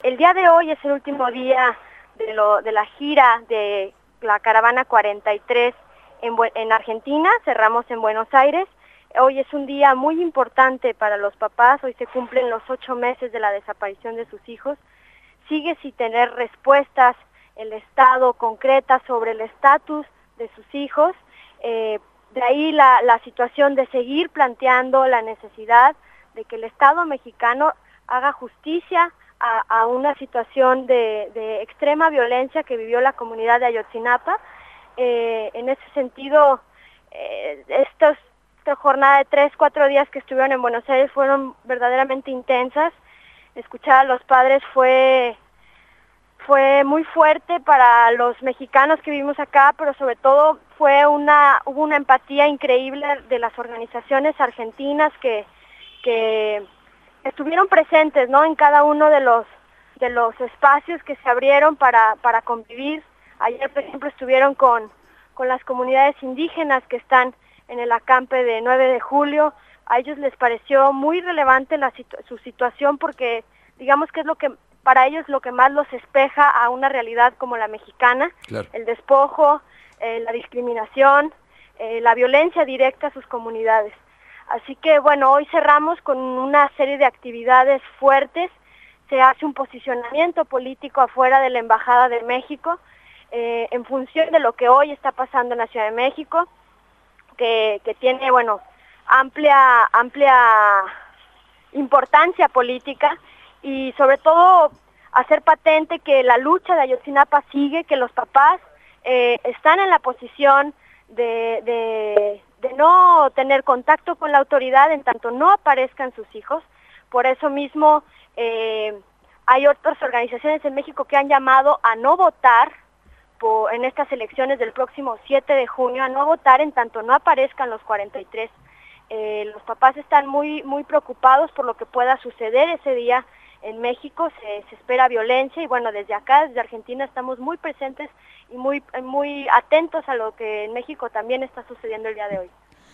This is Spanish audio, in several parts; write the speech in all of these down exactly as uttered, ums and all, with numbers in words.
el día de hoy es el último día de, lo, de la gira de la Caravana cuarenta y tres en, en Argentina, cerramos en Buenos Aires. Hoy es un día muy importante para los papás, hoy se cumplen los ocho meses de la desaparición de sus hijos. Sigue sin tener respuestas el Estado concreta sobre el estatus de sus hijos. Eh, de ahí la, la situación de seguir planteando la necesidad de que el Estado mexicano haga justicia a, a una situación de, de extrema violencia que vivió la comunidad de Ayotzinapa. Eh, en ese sentido, eh, estos Esta jornada de tres, cuatro días que estuvieron en Buenos Aires fueron verdaderamente intensas. Escuchar a los padres fue, fue muy fuerte para los mexicanos que vivimos acá, pero sobre todo fue una, hubo una empatía increíble de las organizaciones argentinas que, que estuvieron presentes, ¿no?, en cada uno de los, de los espacios que se abrieron para, para convivir. Ayer, por ejemplo, estuvieron con, con las comunidades indígenas que están en el acampe de nueve de julio. A ellos les pareció muy relevante la situ su situación porque digamos que es lo que para ellos lo que más los espeja a una realidad como la mexicana, claro. El despojo, eh, la discriminación, eh, la violencia directa a sus comunidades. Así que bueno, hoy cerramos con una serie de actividades fuertes, se hace un posicionamiento político afuera de la Embajada de México, eh, en función de lo que hoy está pasando en la Ciudad de México, Que, que tiene, bueno, amplia, amplia importancia política y sobre todo hacer patente que la lucha de Ayotzinapa sigue, que los papás eh, están en la posición de, de, de no tener contacto con la autoridad en tanto no aparezcan sus hijos. Por eso mismo eh, hay otras organizaciones en México que han llamado a no votar Por, en estas elecciones del próximo siete de junio, a no votar en tanto no aparezcan los cuarenta y tres. Eh, los papás están muy, muy preocupados por lo que pueda suceder ese día en México, se, se espera violencia y bueno, desde acá, desde Argentina, estamos muy presentes y muy, muy atentos a lo que en México también está sucediendo el día de hoy.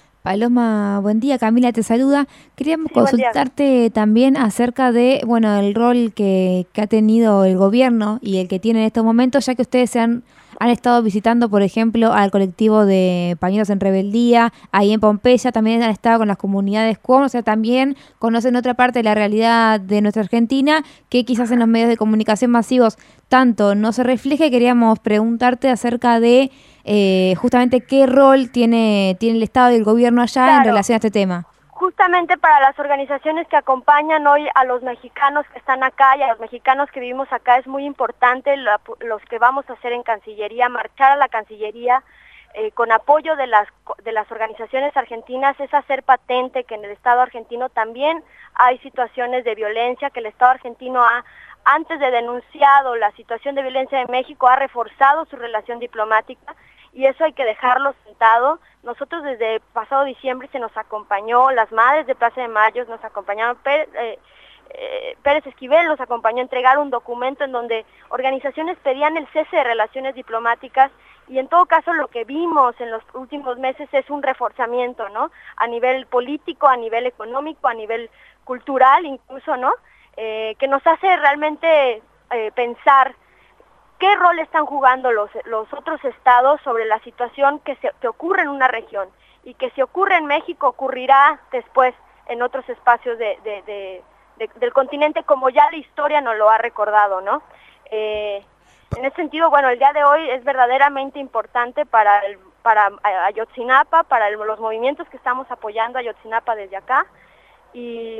Paloma, buen día, Camila te saluda. Queríamos sí, consultarte también acerca de, bueno, el rol que, que ha tenido el gobierno y el que tiene en estos momentos, ya que ustedes se han, han estado visitando, por ejemplo, al colectivo de Pañuelos en Rebeldía, ahí en Pompeya, también han estado con las comunidades cuom, o sea, también conocen otra parte de la realidad de nuestra Argentina, que quizás en los medios de comunicación masivos tanto no se refleje. Queríamos preguntarte acerca de Eh, justamente qué rol tiene, tiene el Estado y el gobierno allá claro. en relación a este tema. Justamente para las organizaciones que acompañan hoy a los mexicanos que están acá y a los mexicanos que vivimos acá es muy importante la, los que vamos a hacer en Cancillería, marchar a la Cancillería eh, con apoyo de las, de las organizaciones argentinas, es hacer patente que en el Estado argentino también hay situaciones de violencia, que el Estado argentino ha antes de denunciado la situación de violencia de México, ha reforzado su relación diplomática y eso hay que dejarlo sentado. Nosotros desde pasado diciembre se nos acompañó, las madres de Plaza de Mayo nos acompañaron, Pérez, eh, eh, Pérez Esquivel nos acompañó a entregar un documento en donde organizaciones pedían el cese de relaciones diplomáticas y en todo caso lo que vimos en los últimos meses es un reforzamiento, ¿no? A nivel político, a nivel económico, a nivel cultural incluso, ¿no? Eh, que nos hace realmente eh, pensar qué rol están jugando los, los otros estados sobre la situación que, se, que ocurre en una región y que si ocurre en México ocurrirá después en otros espacios de, de, de, de, del continente como ya la historia nos lo ha recordado, ¿no? Eh, en ese sentido, bueno, el día de hoy es verdaderamente importante para, el, para Ayotzinapa, para el, los movimientos que estamos apoyando a Ayotzinapa desde acá y...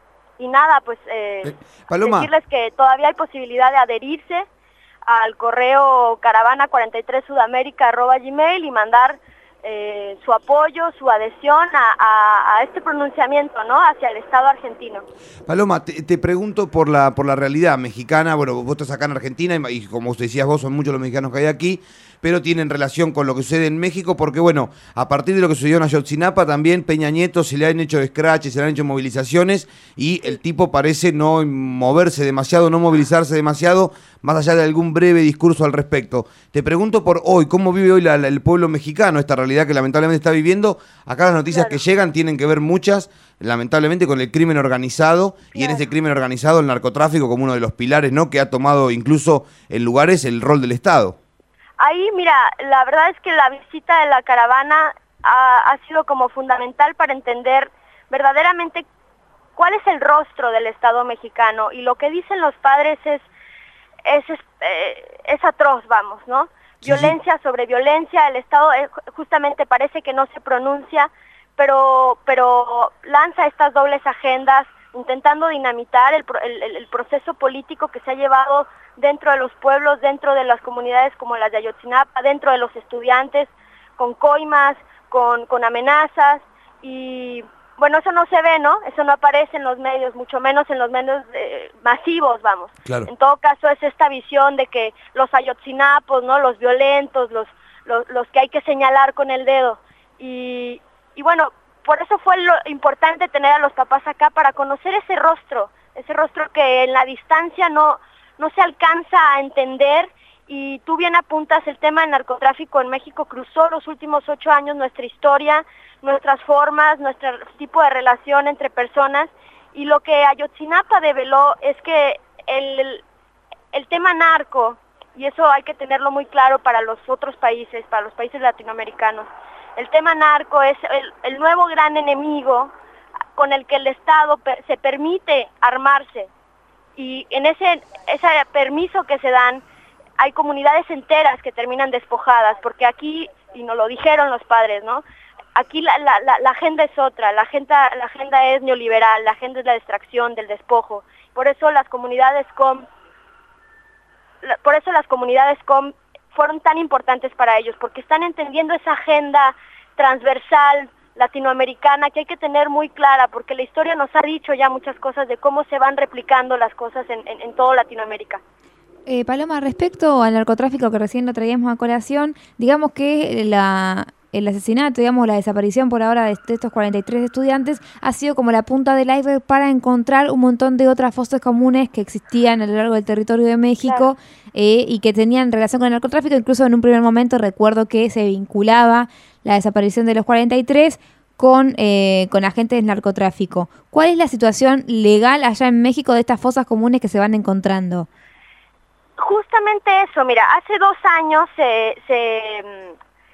Y nada, pues eh, eh, decirles que todavía hay posibilidad de adherirse al correo caravana cuarenta y tres sudamérica arroba gmail y mandar eh, su apoyo, su adhesión a, a, a este pronunciamiento, ¿no?, hacia el Estado argentino. Paloma, te, te pregunto por la por la realidad mexicana. Bueno, vos estás acá en Argentina y, y como decías vos, son muchos los mexicanos que hay aquí, pero tienen relación con lo que sucede en México, porque bueno, a partir de lo que sucedió en Ayotzinapa, también Peña Nieto se le han hecho scratches, se le han hecho movilizaciones, y el tipo parece no moverse demasiado, no movilizarse demasiado, más allá de algún breve discurso al respecto. Te pregunto por hoy, ¿cómo vive hoy la, la, el pueblo mexicano esta realidad que lamentablemente está viviendo? Acá las noticias claro. que llegan tienen que ver muchas, lamentablemente, con el crimen organizado, claro. y en ese crimen organizado el narcotráfico como uno de los pilares, ¿no?, que ha tomado incluso en lugares el rol del Estado. Ahí, mira, la verdad es que la visita de la caravana ha, ha sido como fundamental para entender verdaderamente cuál es el rostro del Estado mexicano, y lo que dicen los padres es Es, es, eh, es atroz, vamos, ¿no? Sí, violencia sí. sobre violencia, el Estado eh, justamente parece que no se pronuncia, pero, pero lanza estas dobles agendas, intentando dinamitar el, el, el proceso político que se ha llevado dentro de los pueblos, dentro de las comunidades como las de Ayotzinapa, dentro de los estudiantes, con coimas, con, con amenazas, y bueno, eso no se ve, ¿no? Eso no aparece en los medios, mucho menos en los medios eh, masivos, vamos. Claro. En todo caso es esta visión de que los ayotzinapos, ¿no?, los violentos, los, los, los que hay que señalar con el dedo. Y, y bueno, por eso fue lo importante tener a los papás acá, para conocer ese rostro, ese rostro que en la distancia no, no se alcanza a entender. Y tú bien apuntas, el tema del narcotráfico en México cruzó los últimos ocho años nuestra historia, nuestras formas, nuestro tipo de relación entre personas, y lo que Ayotzinapa develó es que el, el tema narco, y eso hay que tenerlo muy claro para los otros países, para los países latinoamericanos, el tema narco es el, el nuevo gran enemigo con el que el Estado per, se permite armarse, y en ese, ese permiso que se dan, hay comunidades enteras que terminan despojadas, porque aquí, y nos lo dijeron los padres, ¿no?, aquí la, la, la, la agenda es otra, la agenda, la agenda es neoliberal, la agenda es la distracción del despojo. Por eso las comunidades com, la, por eso las comunidades com fueron tan importantes para ellos, porque están entendiendo esa agenda transversal latinoamericana que hay que tener muy clara, porque la historia nos ha dicho ya muchas cosas de cómo se van replicando las cosas en, en, en toda Latinoamérica. Eh, Paloma, respecto al narcotráfico que recién lo traíamos a colación, digamos que la... el asesinato, digamos, la desaparición por ahora de estos cuarenta y tres estudiantes ha sido como la punta del iceberg para encontrar un montón de otras fosas comunes que existían a lo largo del territorio de México, claro. eh, y que tenían relación con el narcotráfico. Incluso en un primer momento recuerdo que se vinculaba la desaparición de los cuarenta y tres con, eh, con agentes del narcotráfico. ¿Cuál es la situación legal allá en México de estas fosas comunes que se van encontrando? Justamente eso, mira, hace dos años se... se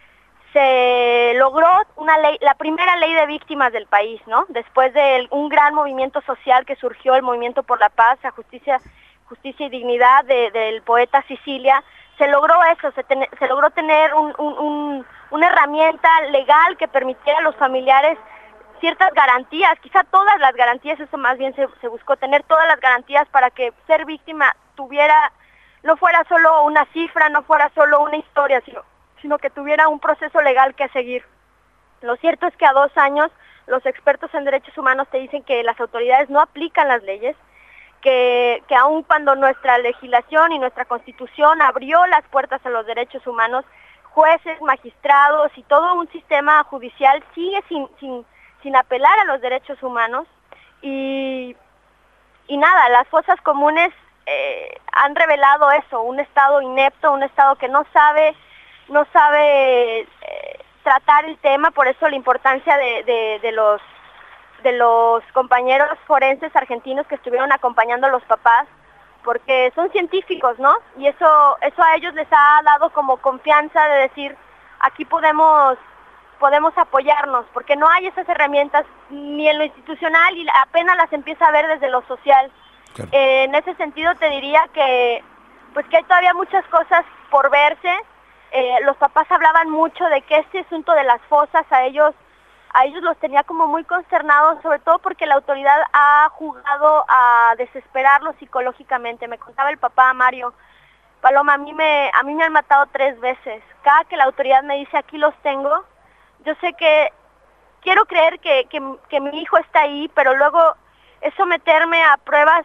se logró una ley, la primera ley de víctimas del país, ¿no? Después de un gran movimiento social que surgió, el Movimiento por la Paz, la Justicia, Justicia y Dignidad de, del poeta Sicilia, se logró eso, se, ten, se logró tener un, un, un, una herramienta legal que permitiera a los familiares ciertas garantías, quizá todas las garantías, eso más bien se, se buscó, tener todas las garantías para que ser víctima tuviera, no fuera solo una cifra, no fuera solo una historia, sino sino que tuviera un proceso legal que seguir. Lo cierto es que a dos años los expertos en derechos humanos te dicen que las autoridades no aplican las leyes, que, que aun cuando nuestra legislación y nuestra constitución abrió las puertas a los derechos humanos, jueces, magistrados y todo un sistema judicial sigue sin, sin, sin apelar a los derechos humanos. Y, y nada, las fosas comunes eh, han revelado eso, un Estado inepto, un Estado que no sabe no sabe eh, tratar el tema. Por eso la importancia de, de, de los de los compañeros forenses argentinos que estuvieron acompañando a los papás, porque son científicos, ¿no? Y eso eso a ellos les ha dado como confianza de decir, aquí podemos podemos apoyarnos, porque no hay esas herramientas ni en lo institucional y apenas las empieza a ver desde lo social. Claro. Eh, en ese sentido te diría que pues que hay todavía muchas cosas por verse. Eh, los papás hablaban mucho de que este asunto de las fosas a ellos, a ellos los tenía como muy consternados, sobre todo porque la autoridad ha jugado a desesperarlos psicológicamente. Me contaba el papá, Mario, Paloma, a mí me, a mí me han matado tres veces. Cada que la autoridad me dice aquí los tengo, yo sé que quiero creer que, que, que mi hijo está ahí, pero luego es someterme a pruebas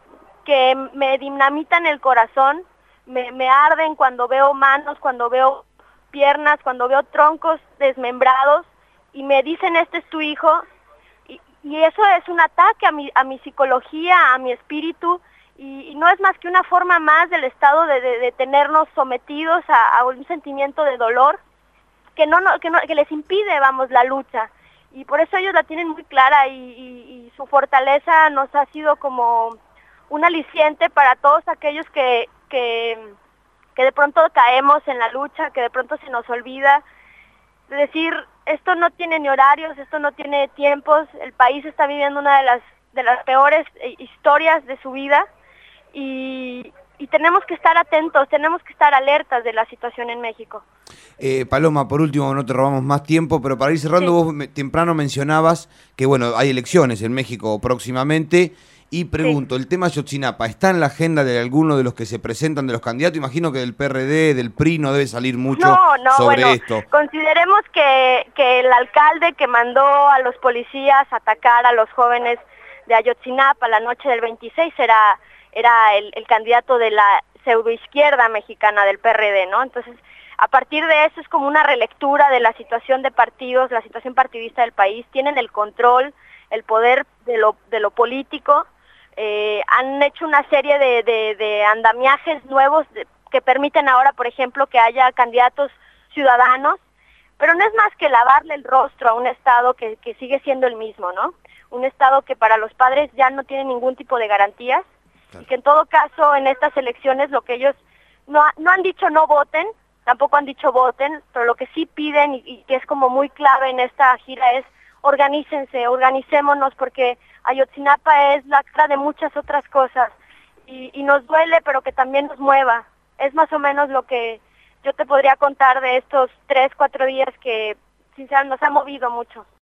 que me dinamitan el corazón. Me, me arden cuando veo manos, cuando veo piernas, cuando veo troncos desmembrados y me dicen, este es tu hijo, y, y eso es un ataque a mi, a mi psicología, a mi espíritu, y, y no es más que una forma más del Estado de, de, de tenernos sometidos a, a un sentimiento de dolor que, no, no, que, no, que les impide, vamos, la lucha. Y por eso ellos la tienen muy clara y, y, y su fortaleza nos ha sido como un aliciente para todos aquellos que, que, que de pronto caemos en la lucha, que de pronto se nos olvida. Es decir, esto no tiene ni horarios, esto no tiene tiempos, el país está viviendo una de las, de las peores historias de su vida y, y tenemos que estar atentos, tenemos que estar alertas de la situación en México. Eh, Paloma, por último, no te robamos más tiempo, pero para ir cerrando, sí. vos me, temprano mencionabas que bueno, hay elecciones en México próximamente, y pregunto, sí. ¿el tema Ayotzinapa está en la agenda de alguno de los que se presentan, de los candidatos? Imagino que del P R D, del P R I no debe salir mucho no, no, sobre bueno, esto. Consideremos que, que el alcalde que mandó a los policías a atacar a los jóvenes de Ayotzinapa la noche del veintiséis era, era el, el candidato de la pseudoizquierda mexicana del P R D, ¿no? Entonces, a partir de eso es como una relectura de la situación de partidos, la situación partidista del país. Tienen el control, el poder de lo, de lo político. Eh, han hecho una serie de, de, de andamiajes nuevos de, que permiten ahora, por ejemplo, que haya candidatos ciudadanos, pero no es más que lavarle el rostro a un Estado que, que sigue siendo el mismo, ¿no? Un Estado que para los padres ya no tiene ningún tipo de garantías, claro. Y que en todo caso en estas elecciones lo que ellos no, no han dicho no voten, tampoco han dicho voten, pero lo que sí piden y, y que es como muy clave en esta gira es organícense, organicémonos, porque Ayotzinapa es la cara de muchas otras cosas y, y nos duele, pero que también nos mueva. Es más o menos lo que yo te podría contar de estos tres, cuatro días que sinceramente nos ha movido mucho.